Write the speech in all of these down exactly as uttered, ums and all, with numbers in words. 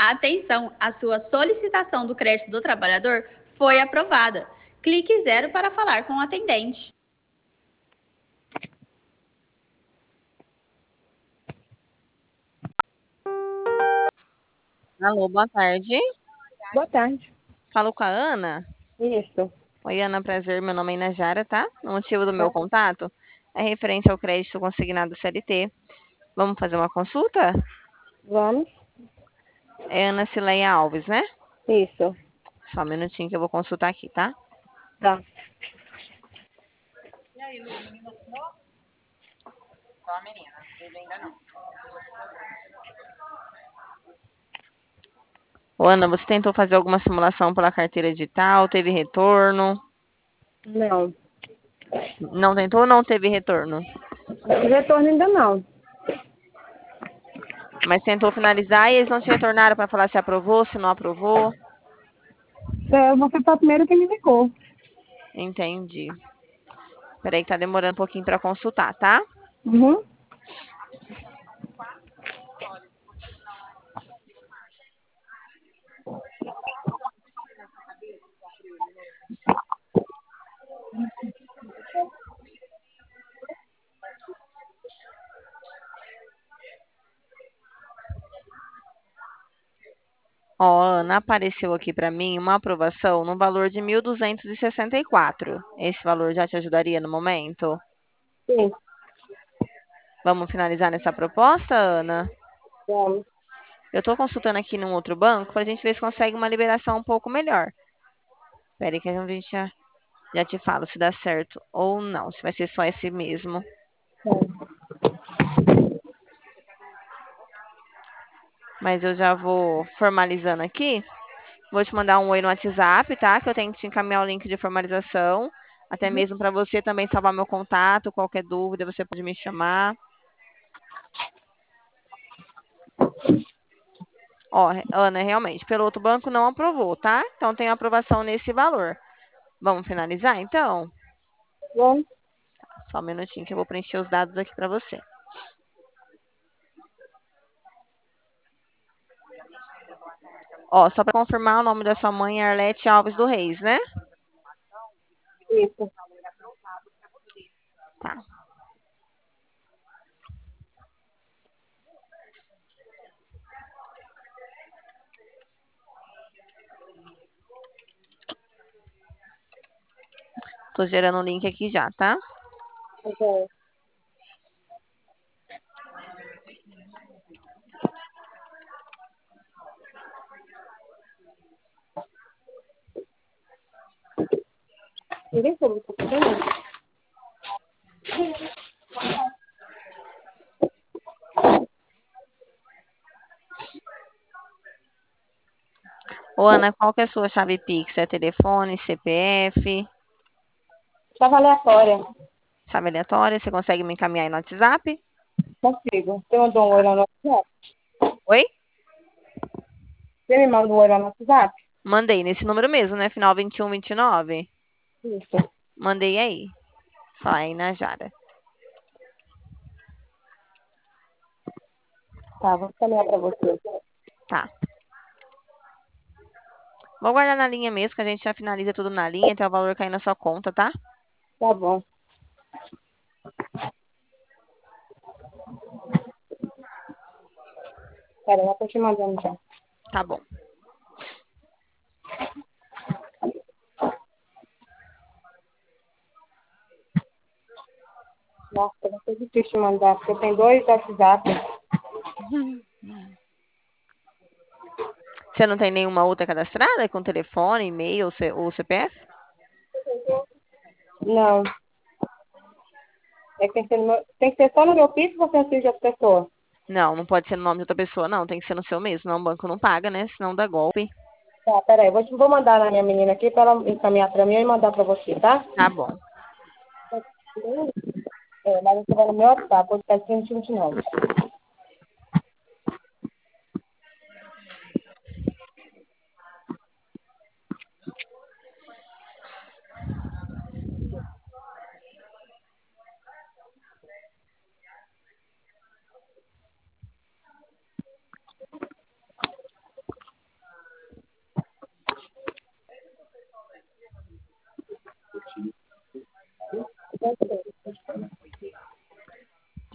Atenção, a sua solicitação do crédito do trabalhador foi aprovada. Clique zero para falar com o atendente. Alô, boa tarde. Boa tarde. Falo com a Ana? Isso. Oi, Ana, prazer. Meu nome é Inajara, tá? O motivo do meu contato é referente ao crédito consignado C L T. Vamos fazer uma consulta? Vamos? É Ana Cileia Alves, né? Isso. Só um minutinho que eu vou consultar aqui, tá? Tá. Só a menina, ele ainda não. Ô, Ana, você tentou fazer alguma simulação pela carteira digital? Teve retorno? Não. Não tentou ou não teve retorno? Retorno ainda não. Mas tentou finalizar e eles não te retornaram para falar se aprovou, se não aprovou? É, você foi a primeira que me ligou. Entendi. Peraí que tá demorando um pouquinho para consultar, tá? Uhum. Ó, Ana, apareceu aqui para mim uma aprovação no valor de mil duzentos e sessenta e quatro. Esse valor já te ajudaria no momento? Sim. Vamos finalizar nessa proposta, Ana? Vamos. Eu estou consultando aqui num outro banco para a gente ver se consegue uma liberação um pouco melhor. Espera aí que a gente já, já te falo se dá certo ou não, se vai ser só esse mesmo. Mas eu já vou formalizando aqui. Vou te mandar um oi no WhatsApp, tá? Que eu tenho que te encaminhar o link de formalização. Até mesmo para você também salvar meu contato. Qualquer dúvida, você pode me chamar. Ó, Ana, realmente, pelo outro banco não aprovou, tá? Então tem aprovação nesse valor. Vamos finalizar, então? Vamos. Só um minutinho que eu vou preencher os dados aqui para você. Ó, só para confirmar, o nome da sua mãe é Arlete Alves do Reis, né? Isso. Tá. Tô gerando o link aqui já, tá? Ok. Ninguém soube o que eu tô fazendo. Ô, Ana, qual que é a sua chave Pix? É telefone, C P F, Chave aleatória. chave aleatória? Você consegue me encaminhar aí no WhatsApp? Consigo. Você mandou um oi lá no WhatsApp? Oi? Você me manda um oi lá no WhatsApp? Mandei nesse número mesmo, né? Final vinte e um vinte e nove. Isso. Mandei aí. Só aí na Jara. Tá, vou caminhar pra você. Tá. Vou guardar na linha mesmo, que a gente já finaliza tudo na linha, até o valor cair na sua conta, tá? Tá bom. Pera, eu tô te mandando já. Tá bom. Nossa, vai ser difícil mandar, porque tem dois WhatsApp. Você não tem nenhuma outra cadastrada com telefone, e-mail C- ou C P F? Não. É que tem que ser, no meu, tem que ser só no meu Pix ou você assiste de outra pessoa? Não, não pode ser no nome de outra pessoa, não. Tem que ser no seu mesmo, senão o banco não paga, né? Senão dá golpe. Tá, peraí. Vou, te- vou mandar na minha menina aqui pra ela encaminhar pra mim e mandar pra você, tá? Tá bom. É, mas você vai no meu WhatsApp, vou ficar vinte e vinte e nove.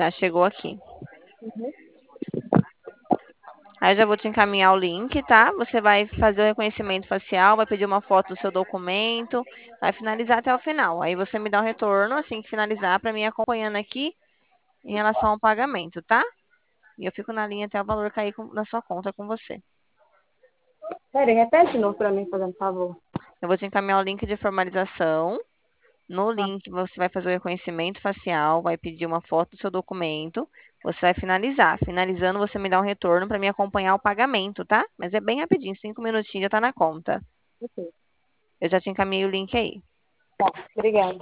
Já chegou aqui. Uhum. Aí eu já vou te encaminhar o link, tá? Você vai fazer o reconhecimento facial, vai pedir uma foto do seu documento, vai finalizar até o final. Aí você me dá um retorno assim que finalizar para mim acompanhando aqui em relação ao pagamento, tá? E eu fico na linha até o valor cair com, na sua conta com você. Peraí, repete de novo pra mim, fazendo favor. Eu vou te encaminhar o link de formalização. No Tá. link você vai fazer o reconhecimento facial, vai pedir uma foto do seu documento, você vai finalizar. Finalizando, você me dá um retorno para me acompanhar o pagamento, tá? Mas é bem rapidinho, cinco minutinhos já tá na conta. Ok. Eu já te encaminhei o link aí. Tá, obrigada.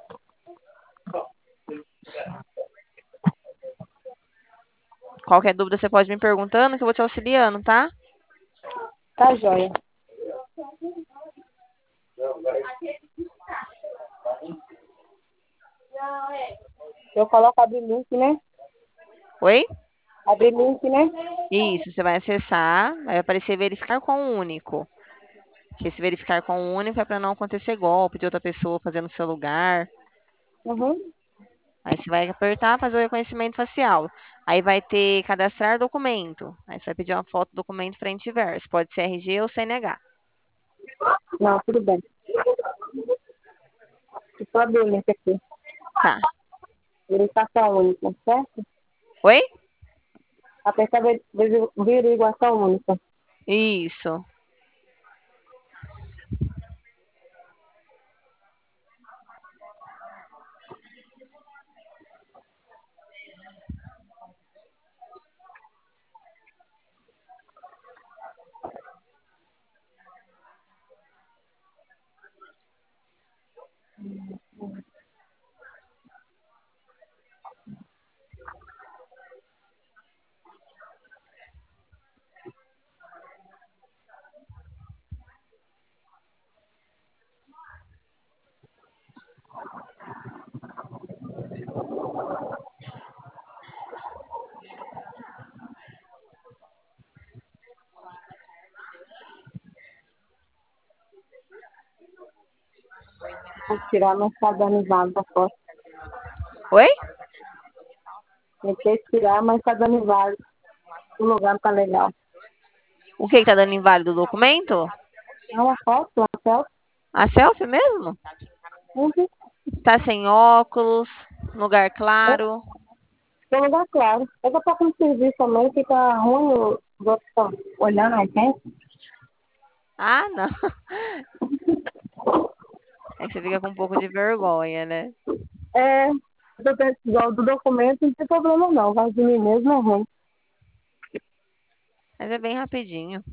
Qualquer dúvida você pode me perguntando que eu vou te auxiliando, tá? Tá joia. Eu coloco abrir link, né? Oi? Abrir link, né? Isso, você vai acessar, vai aparecer verificar com o único. Que esse verificar com o único é para não acontecer golpe de outra pessoa fazendo no seu lugar. Uhum. Aí você vai apertar, fazer o reconhecimento facial. Aí vai ter cadastrar documento. Aí você vai pedir uma foto do documento frente e verso. Pode ser R G ou C N H. Não, tudo bem. Estou abrindo o link aqui. Tá. Verificação única, certo? Oi? Apertar ver- ver- averiguação única. Isso. Vou tirar, mas está dando inválido a foto. Oi? Tentei tirar, mas está dando inválido. O lugar não tá legal. O que que tá dando inválido do documento? É uma foto, uma selfie. A selfie mesmo? Uhum. Tá sem óculos, lugar claro. Tem um lugar claro. Daqui a pouco no serviço também fica ruim, os outros estão olhando a gente. Ah, não. É que você fica com um pouco de vergonha, né? É, do, do, do documento não tem problema não, vai de mim mesmo é ruim. Mas é bem rapidinho.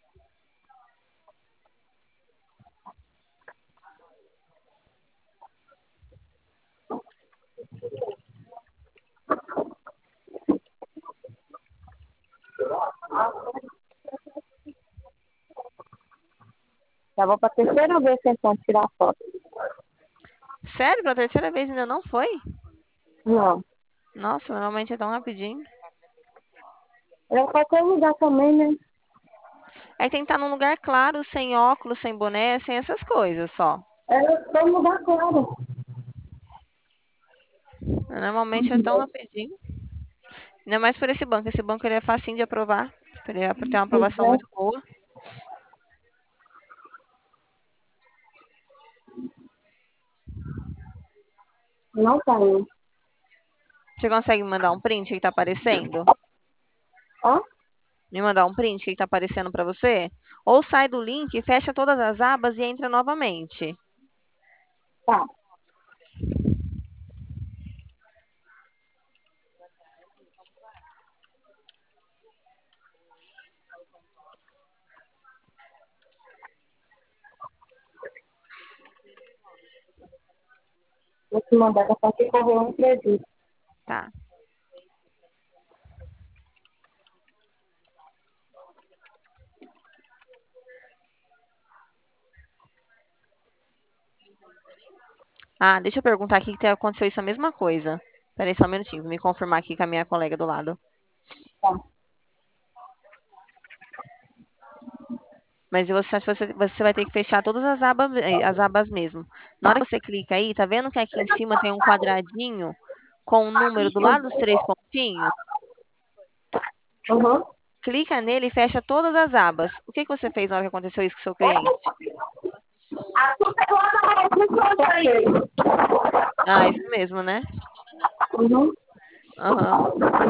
Já vou pra terceira vez tentando tirar foto. Sério? Pela terceira vez ainda não foi? Não. Nossa, normalmente é tão rapidinho. É qualquer lugar também, né? É que tem que estar num lugar claro, sem óculos, sem boné, sem essas coisas só. É todo lugar claro. Normalmente é tão rapidinho. Ainda mais por esse banco. Esse banco ele é facinho de aprovar. Ele é, tem uma aprovação muito boa. Não tá indo. Você consegue me mandar um print que tá aparecendo? Ó, Me mandar um print que tá aparecendo para você? Ou sai do link, fecha todas as abas e entra novamente. tá. Vou te mandar da parte que correu um acredito. Tá. Ah, deixa eu perguntar aqui que aconteceu isso a mesma coisa. Peraí só um minutinho, vou me confirmar aqui com a minha colega do lado. Tá. Mas você acha que você, você vai ter que fechar todas as abas, as abas mesmo. Na hora que você clica aí, tá vendo que aqui em cima tem um quadradinho com o número do lado dos três pontinhos? Uhum. Clica nele e fecha todas as abas. O que, que você fez na hora que aconteceu isso com o seu cliente? Ah, isso mesmo, né? Uhum. Aham.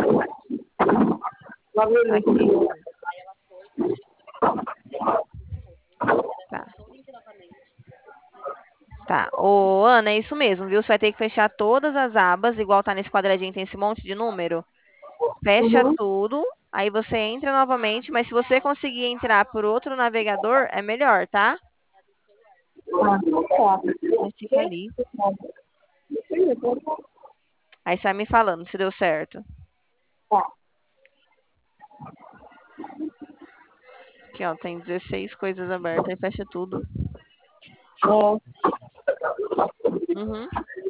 Aqui. Tá. Tá. Ô, Ana, é isso mesmo, viu? Você vai ter que fechar todas as abas, igual tá nesse quadradinho, tem esse monte de número. Fecha Uhum. tudo, aí você entra novamente, mas se você conseguir entrar por outro navegador, é melhor, tá? Ah, tá. Aí fica ali. Aí você vai me falando se deu certo. Tá. Aqui, ó, tem dezesseis coisas abertas, aí fecha tudo. É. Uhum.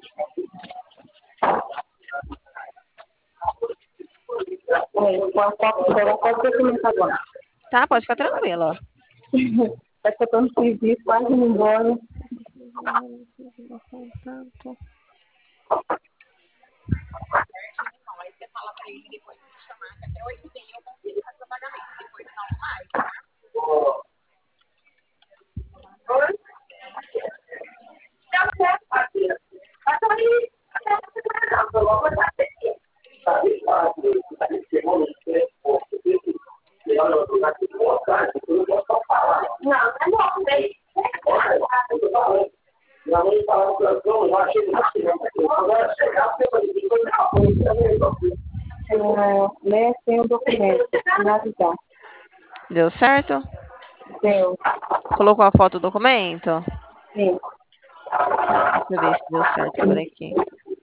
É, eu posso agora pode ter começado agora. Tá, pode ficar tranquila, ó. Vai que eu tô no serviço, quase indo embora. É, né, tem um documento, finalizar. Deu certo? Deu. Colocou a foto do documento? Sim. Deixa eu ver se deu certo por aqui.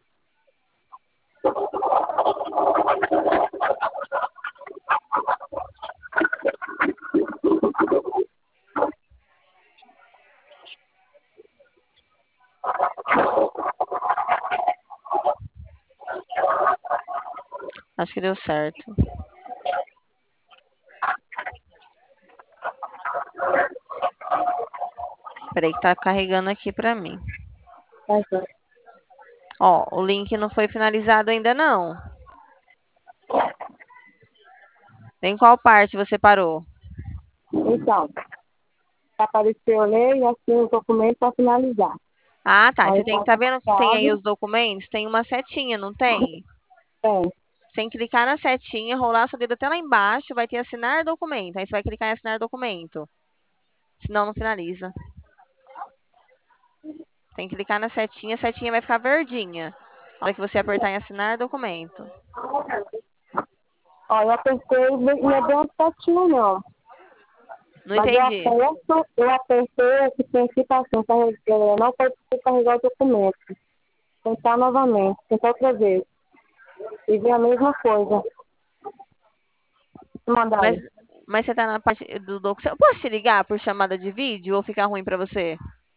Acho que deu certo. Peraí que tá carregando aqui pra mim. Tá certo. Ó, o link não foi finalizado ainda não. Em qual parte você parou? Então, apareceu a lei e assim o documento para finalizar. Ah, tá. Aí Você tem que tá vendo que tem aí sabe, os documentos? Tem uma setinha, não tem? tem. Sem clicar na setinha, rolar seu dedo até lá embaixo, vai ter assinar documento. Aí você vai clicar em assinar documento. Senão não finaliza. Tem que clicar na setinha, a setinha vai ficar verdinha. Na hora que você apertar em assinar documento. Ó, eu apertei, não é bem certinho não. Não Mas eu entendi. aperto, eu apertei o que tem aqui tá assim, carregar, não pode carregar o documento. Tentar novamente, tentar outra vez. E ver a mesma coisa. Mandar Mas, aí. mas você tá na parte do documento. Eu posso te ligar por chamada de vídeo ou ficar ruim pra você?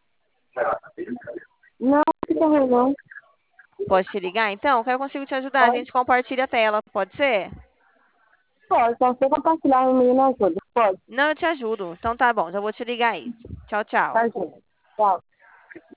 Não, fica ruim não. Pode te ligar? Então, que eu consigo te ajudar. A Pode, gente compartilha a tela, pode ser? pode. Só você compartilhar o menino ajuda. Pode. Não, eu te ajudo. Então tá bom, já vou te ligar aí. Tchau, tchau. Tá, gente. Tchau.